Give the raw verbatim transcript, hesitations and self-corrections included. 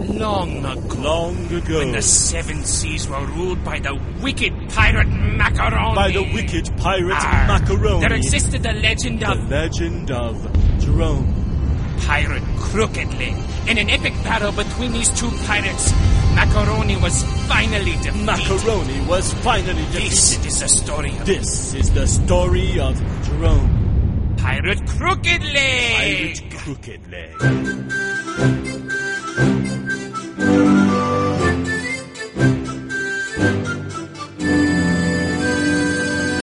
long ago. Long ago. When the seven seas were ruled by the wicked pirate Macaroni. By the wicked pirate Arr, Macaroni. There existed the legend The of... legend of Jerome. Pirate Crooked Leg. In an epic battle between these two pirates, Macaroni was finally defeated. Macaroni was finally defeated. This is the story of... This is the story of Jerome. Pirate Crooked Leg. Pirate Crooked Leg.